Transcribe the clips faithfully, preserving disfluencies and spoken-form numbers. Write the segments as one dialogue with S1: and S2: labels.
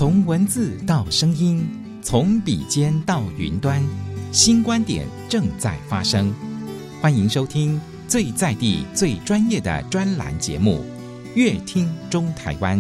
S1: 从文字到声音，从笔尖到云端，新观点正在发生。欢迎收听最在地、最专业的专栏节目《乐听中台湾》。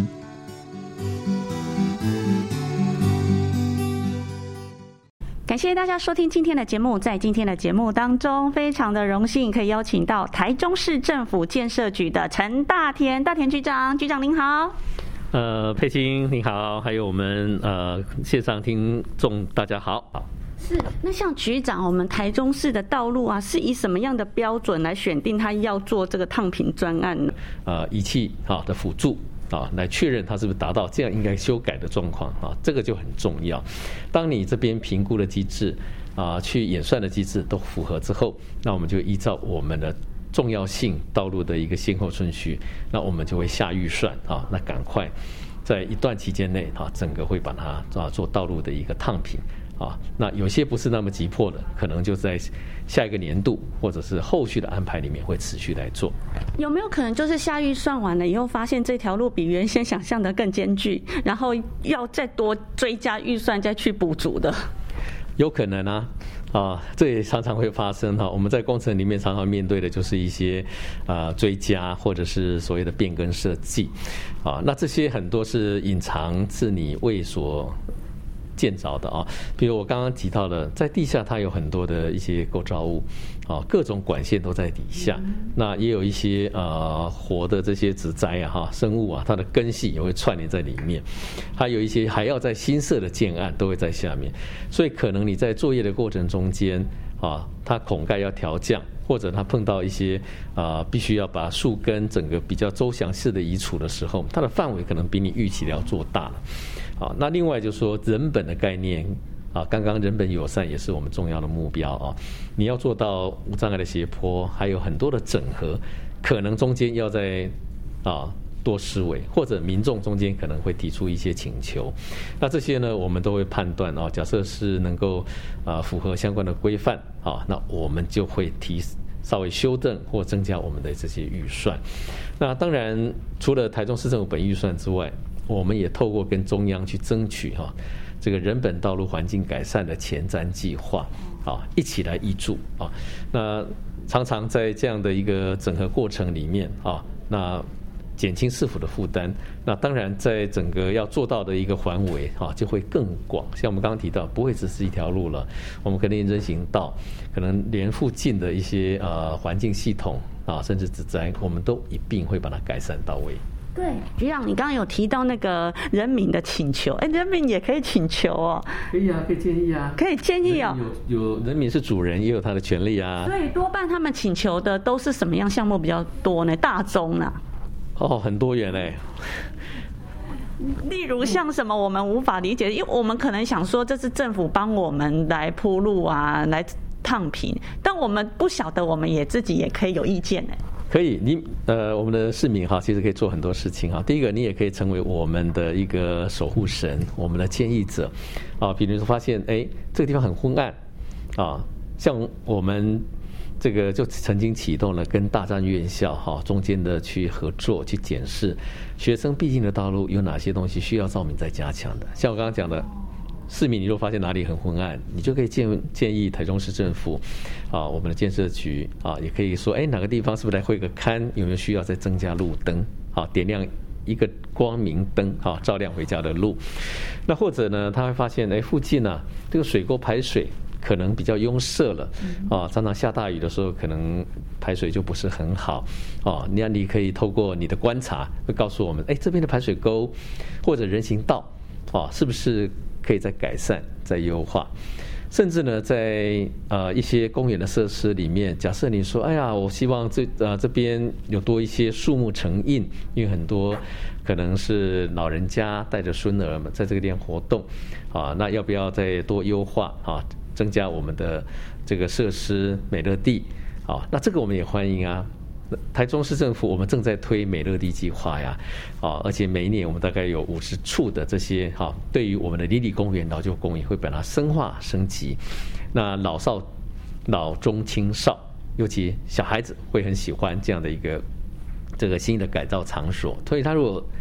S2: 感谢大家收听今天的节目。在今天的节目当中，非常的荣幸可以邀请到台中市政府建设局的陈大田大田局长。局长您好。
S3: 呃，佩青您好，还有我们呃线上听众大家好。
S2: 是，那像局长，我们台中市的道路啊，是以什么样的标准来选定他要做这个烫平专案呢？
S3: 呃，仪器好的辅助啊，来确认它是不是达到这样应该修改的状况啊，这个就很重要。当你这边评估的机制啊，去演算的机制都符合之后，那我们就依照我们的重要性道路的一个先后顺序，那我们就会下预算啊，那赶快在一段期间内啊，整个会把它啊做道路的一个烫平啊。那有些不是那么急迫的，可能就在下一个年度或者是后续的安排里面会持续来做。
S2: 有没有可能就是下预算完了以后，发现这条路比原先想象的更艰巨，然后要再多追加预算再去补足的？
S3: 有可能啊。啊，这也常常会发生哈。我们在工程里面常常面对的就是一些啊、呃、追加或者是所谓的变更设计，啊，那这些很多是隐藏是你未所见着的啊。比如我刚刚提到的，在地下它有很多的一些构造物，啊，各种管线都在底下，那也有一些呃活的这些植栽啊哈生物啊，它的根系也会串联在里面，还有一些还要在新设的建案都会在下面，所以可能你在作业的过程中间啊，它孔盖要调降，或者它碰到一些啊、呃、必须要把树根整个比较周详式的移除的时候，它的范围可能比你预期的要做大了。啊，那另外就是说人本的概念啊，刚刚人本友善也是我们重要的目标啊。你要做到无障碍的斜坡，还有很多的整合，可能中间要在啊多思维，或者民众中间可能会提出一些请求。那这些呢，我们都会判断啊，假设是能够啊符合相关的规范啊，那我们就会提稍微修正或增加我们的这些预算。那当然，除了台中市政府本预算之外，我们也透过跟中央去争取哈、啊，这个人本道路环境改善的前瞻计划啊，一起来挹注啊。那常常在这样的一个整合过程里面啊，那减轻市府的负担。那当然，在整个要做到的一个环围啊，就会更广。像我们刚刚提到，不会只是一条路了，我们可能人行道，可能连附近的一些呃环境系统啊，甚至植栽，我们都一并会把它改善到位。
S2: 对，局长，你刚刚有提到那个人民的请求，哎，人民也可以请求哦。
S3: 可以啊，可以建议啊。
S2: 可以建议哦。
S3: 有有人民是主人，也有他的权利啊。
S2: 所以多半他们请求的都是什么样项目比较多呢？大宗啊。
S3: 哦，很多元嘞。
S2: 例如像什么我们无法理解，因为我们可能想说这是政府帮我们来铺路啊，来烫平，但我们不晓得，我们也自己也可以有意见呢。
S3: 可以，你呃，我们的市民哈，其实可以做很多事情哈。第一个，你也可以成为我们的一个守护神，我们的建议者啊。比如说发现，哎，这个地方很昏暗啊，像我们这个就曾经启动了跟大专院校哈中间的去合作，去检视学生必经的道路有哪些东西需要照明再加强的。像我刚刚讲的。市民，你若发现哪里很昏暗，你就可以建建议台中市政府，啊，我们的建设局啊，也可以说，哎，哪个地方是不是来绘个龛？有没有需要再增加路灯？啊，点亮一个光明灯，啊，照亮回家的路。那或者呢，他会发现，哎，附近啊，这个水沟排水可能比较拥塞了，啊，常常下大雨的时候，可能排水就不是很好，啊，那你可以透过你的观察，会告诉我们，哎，这边的排水沟或者人行道，啊，是不是？可以再改善、再优化，甚至呢，在呃一些公园的设施里面，假设你说，哎呀，我希望这呃这边有多一些树木成荫，因为很多可能是老人家带着孙儿们在这个地方活动，啊，那要不要再多优化啊？增加我们的这个设施美乐地，啊，那这个我们也欢迎啊。台中市政府我们正在推美乐地计划呀，啊，而且每一年我们大概有五十处的这些哈、啊，对于我们的里里公园、老旧公园会把它深化升级。那老少、老中青少，尤其小孩子会很喜欢这样的一个这个新的改造场所，所以他如果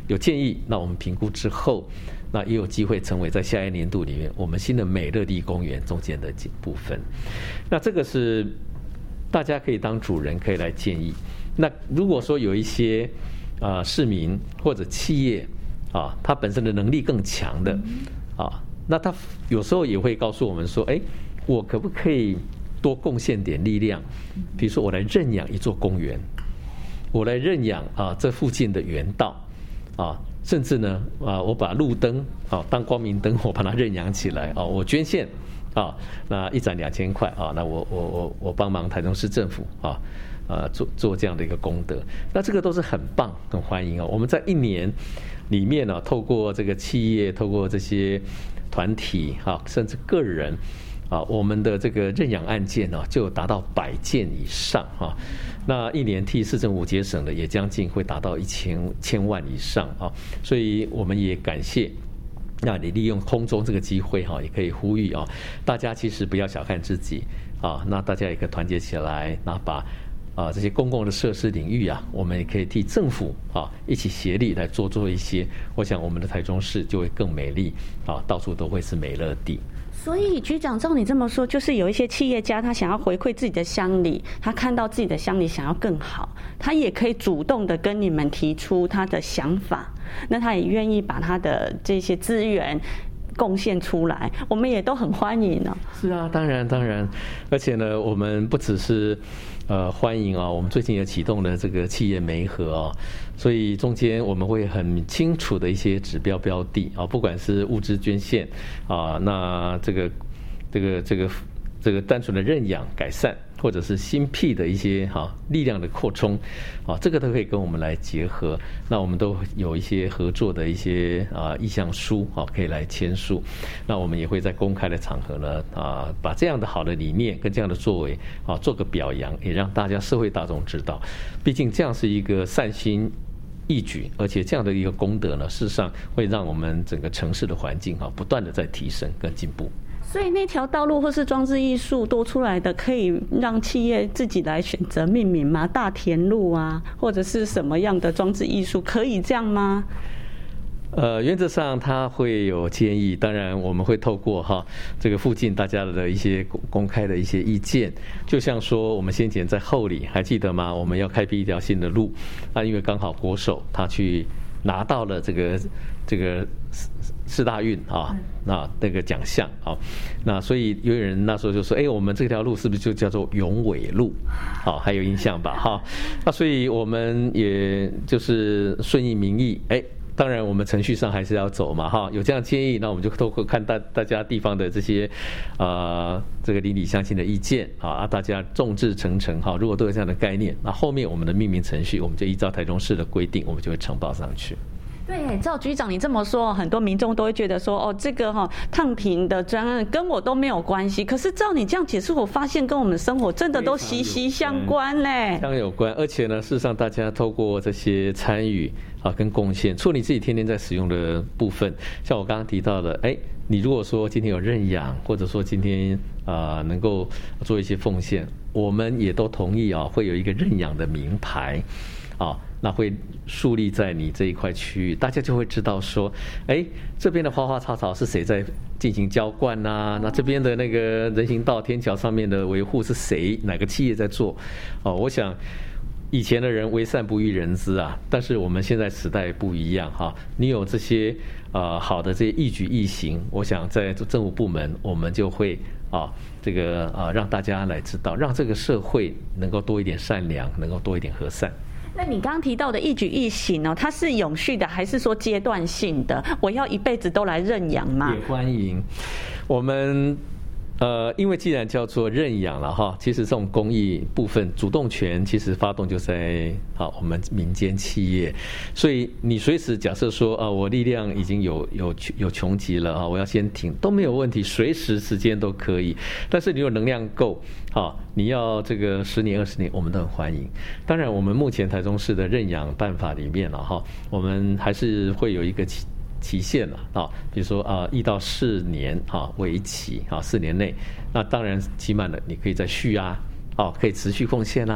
S3: 有建议，那我们评估之后，那也有机会成为在下一年度里面我们新的美乐地公园中间的部分。那这个是大家可以当主人，可以来建议。那如果说有一些啊、呃、市民或者企业啊，他本身的能力更强的啊，那他有时候也会告诉我们说，哎，我可不可以多贡献点力量？比如说我来认养一座公园，我来认养啊这附近的园道啊，甚至呢啊我把路灯啊当光明灯，我把它认养起来啊，我捐献啊，那一盏两千块啊，那我我我我帮忙台中市政府啊。呃，做做这样的一个功德，那这个都是很棒、很欢迎哦。我们在一年里面呢、啊，透过这个企业，透过这些团体啊，甚至个人啊，我们的这个认养案件呢、啊，就达到百件以上啊。那一年替市政府节省的也将近会达到一千千万以上啊。所以我们也感谢。那你利用空中这个机会哈，也可以呼吁啊，大家其实不要小看自己啊，那大家也可以团结起来，那把。啊，这些公共的设施领域啊，我们也可以替政府啊一起协力来做做一些，我想我们的台中市就会更美丽啊，到处都会是美乐地。
S2: 所以局长照你这么说，就是有一些企业家他想要回馈自己的乡里，他看到自己的乡里想要更好，他也可以主动的跟你们提出他的想法，那他也愿意把他的这些资源贡献出来，我们也都很欢迎呢、哦。
S3: 是啊，当然当然，而且呢，我们不只是呃欢迎啊，我们最近也启动了这个企业媒合啊，所以中间我们会很清楚的一些指标标的啊，不管是物资捐献啊，那这个这个这个这个单纯的认养改善，或者是新辟的一些哈、啊、力量的扩充，啊，这个都可以跟我们来结合。那我们都有一些合作的一些啊意向书啊，可以来签署。那我们也会在公开的场合呢啊，把这样的好的理念跟这样的作为啊做个表扬，也让大家社会大众知道。毕竟这样是一个善心义举，而且这样的一个功德呢，事实上会让我们整个城市的环境啊不断的在提升跟进步。
S2: 所以那条道路或是装置艺术多出来的，可以让企业自己来选择命名吗？大田路啊，或者是什么样的装置艺术，可以这样吗？
S3: 呃，原则上它会有建议，当然我们会透过哈这个附近大家的一些公开的一些意见，就像说我们先前在后里还记得吗？我们要开辟一条新的路，那因为刚好国手他去拿到了这个这个四大运啊，那那个奖项啊，那所以有人那时候就说，哎，我们这条路是不是就叫做永伟路？好，还有印象吧？哈，那所以我们也就是顺应民意，哎。当然，我们程序上还是要走嘛，哈，有这样建议，那我们就透过看大大家地方的这些，呃，这个邻里乡亲的意见啊，大家众志成城哈，如果都有这样的概念，那后面我们的命名程序，我们就依照台中市的规定，我们就会呈报上去。
S2: 对，赵局长你这么说，很多民众都会觉得说，哦，这个哈、哦、烫平的专案跟我都没有关系。可是照你这样解释，我发现跟我们的生活真的都息息相关呢。
S3: 非常有关，而且呢，事实上大家透过这些参与啊跟贡献，除了你自己天天在使用的部分，像我刚刚提到的，哎，你如果说今天有认养，或者说今天啊、呃、能够做一些奉献，我们也都同意啊，会有一个认养的名牌。啊，那会树立在你这一块区域，大家就会知道说，哎，这边的花花草草是谁在进行浇灌啊？那这边的那个人行道、天桥上面的维护是谁？哪个企业在做？哦，我想以前的人为善不欲人知啊，但是我们现在时代不一样哈，你有这些呃好的这些义举义行，我想在政府部门我们就会啊这个啊让大家来知道，让这个社会能够多一点善良，能够多一点和善。
S2: 那你刚刚提到的一举一行哦，它是永续的还是说阶段性的？我要一辈子都来认养吗？
S3: 也欢迎。我们呃，因为既然叫做认养了哈，其实这种公益部分主动权其实发动就在啊我们民间企业，所以你随时假设说啊我力量已经有有有穷极了啊，我要先停都没有问题，随时时间都可以。但是你有能量够啊，你要这个十年二十年，我们都很欢迎。当然，我们目前台中市的认养办法里面了哈，我们还是会有一个期期限了啊，比如说啊一到四年啊为期啊四年内，那当然期满了你可以再续啊，哦可以持续奉献啊，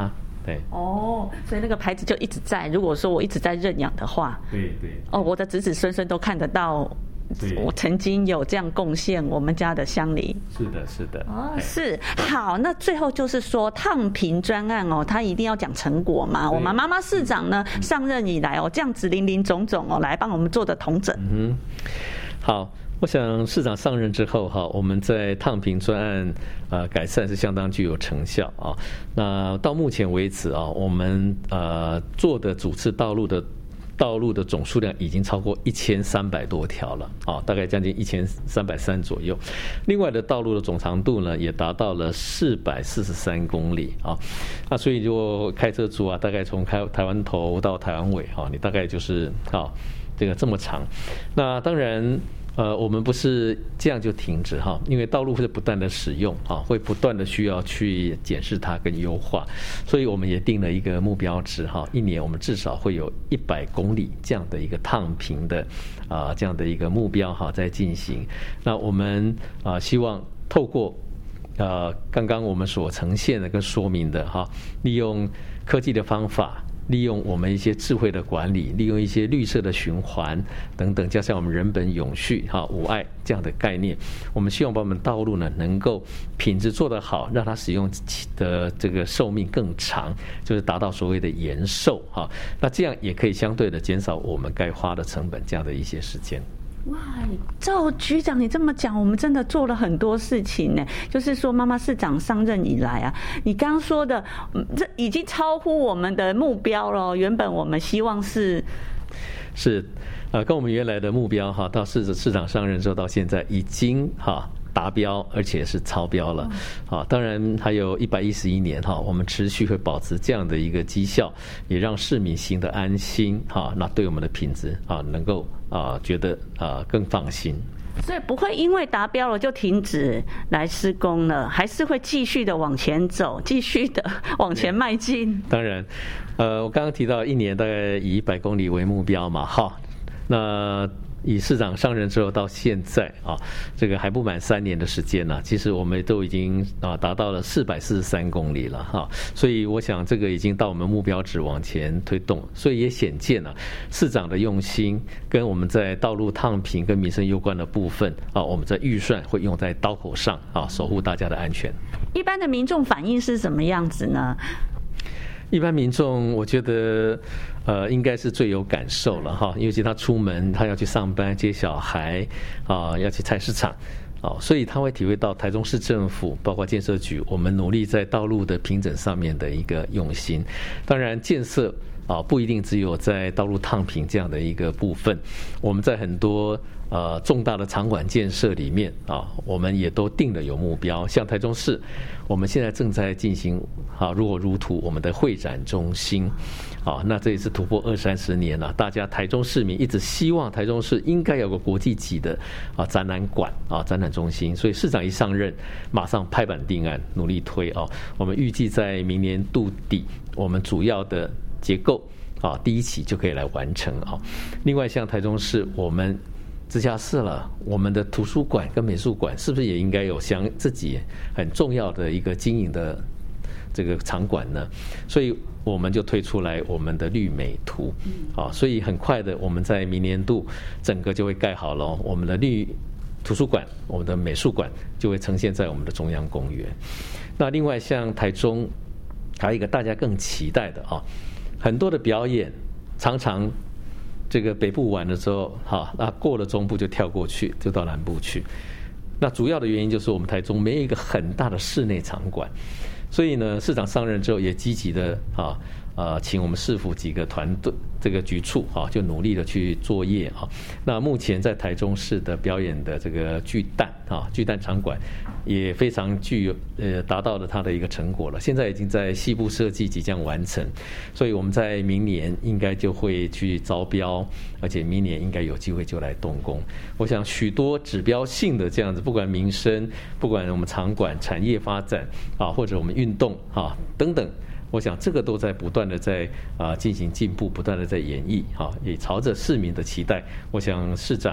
S3: 对。
S2: 哦，所以那个牌子就一直在。如果说我一直在认养的话，
S3: 对对。
S2: 哦，我的子子孙孙都看得到。我曾经有这样贡献我们家的乡里。
S3: 是的，是的。
S2: 哦，是。好，那最后就是说烫平专案哦，他一定要讲成果嘛。我们妈妈市长呢上任以来哦，这样子林林总总哦，来帮我们做的统整。
S3: 嗯，好。我想市长上任之后哈，我们在烫平专案呃改善是相当具有成效啊。那到目前为止啊，我们呃做的主次道路的道路的总数量已经超过一千三百多条了啊，大概将近一千三百三左右。另外的道路的总长度呢，也达到了四百四十三公里啊。那所以如果开车族啊，大概从开台湾头到台湾尾啊，你大概就是啊这个这么长。那当然。呃，我们不是这样就停止哈，因为道路会不断的使用啊，会不断的需要去检视它跟优化，所以我们也定了一个目标值哈，一年我们至少会有一百公里这样的一个烫平的啊这样的一个目标哈在进行。那我们啊希望透过呃刚刚我们所呈现的跟说明的哈，利用科技的方法。利用我们一些智慧的管理，利用一些绿色的循环等等，加上我们人本永续哈五爱这样的概念，我们希望把我们道路呢能够品质做得好，让它使用的这个寿命更长，就是达到所谓的延寿哈。那这样也可以相对的减少我们该花的成本这样的一些时间。
S2: 哇，赵局长，你这么讲，我们真的做了很多事情呢。就是说，妈妈市长上任以来啊，你刚刚说的，这已经超乎我们的目标了。原本我们希望是，
S3: 是，呃，跟我们原来的目标哈，到市市长上任之后到现在已经哈。达标，而且是超标了，啊，当然还有一百一十一年哈，我们持续会保持这样的一个绩效，也让市民行得安心哈，那对我们的品质啊，能够啊觉得啊更放心。
S2: 所以不会因为达标了就停止来施工了，还是会继续的往前走，继续的往前迈进。
S3: 当然，呃，我刚刚提到一年大概以一百公里为目标嘛，哈，那。以市长上任之后到现在啊，这个还不满三年的时间呢、啊，其实我们都已经啊达到了四百四十三公里了哈，所以我想这个已经到我们目标值往前推动，所以也显见了、啊、市长的用心，跟我们在道路烫平跟民生攸关的部分啊，我们在预算会用在刀口上啊，守护大家的安全。
S2: 一般的民众反应是什么样子呢？
S3: 一般民众，我觉得，呃，应该是最有感受了哈，尤其他出门，他要去上班、接小孩，啊，要去菜市场，啊，所以他会体会到台中市政府，包括建设局，我们努力在道路的平整上面的一个用心。当然，建设啊，不一定只有在道路烫平这样的一个部分，我们在很多。呃，重大的场馆建设里面啊，我们也都定了有目标。像台中市，我们现在正在进行啊，如火如荼我们的会展中心，啊，那这也是突破二三十年了。大家台中市民一直希望台中市应该有个国际级的啊展览馆啊展览中心，所以市长一上任，马上拍板定案，努力推啊。我们预计在明年度底，我们主要的结构啊第一期就可以来完成啊。另外，像台中市，我们直辖市了，我们的图书馆跟美术馆是不是也应该有相自己很重要的一个经营的这个场馆呢？所以我们就推出来我们的绿美图，啊，所以很快的，我们在明年度整个就会盖好了，我们的绿图书馆、我们的美术馆就会呈现在我们的中央公园。那另外像台中还有一个大家更期待的啊，很多的表演常常。这个北部完了之后，哈，那过了中部就跳过去，就到南部去。那主要的原因就是我们台中没有一个很大的室内场馆，所以呢，市长上任之后也积极的啊，呃，请我们市府几个团队、这个局处啊，就努力的去作业啊。那目前在台中市的表演的这个巨蛋啊，巨蛋场馆也非常具有呃达到了它的一个成果了。现在已经在西部设计即将完成，所以我们在明年应该就会去招标，而且明年应该有机会就来动工。我想许多指标性的这样子，不管民生，不管我们场馆、产业发展啊，或者我们运动啊等等。我想这个都在不断的在啊进行进步，不断的在演绎哈，也朝着市民的期待。我想市长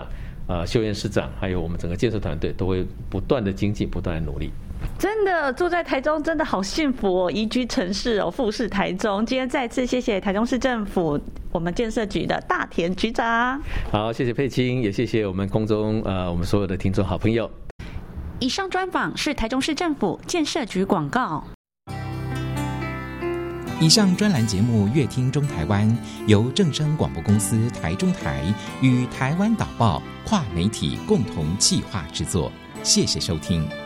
S3: 呃秀燕市长还有我们整个建设团队都会不断的精进，不断的努力。
S2: 真的住在台中真的好幸福哦，宜居城市哦，富士台中。今天再次谢谢台中市政府我们建设局的大田局长。
S3: 好，谢谢佩青，也谢谢我们空中呃我们所有的听众好朋友。
S2: 以上专访是台中市政府建设局广告。
S1: 以上专栏节目《乐听中台湾》由正声广播公司台中台与台湾导报跨媒体共同企划制作，谢谢收听。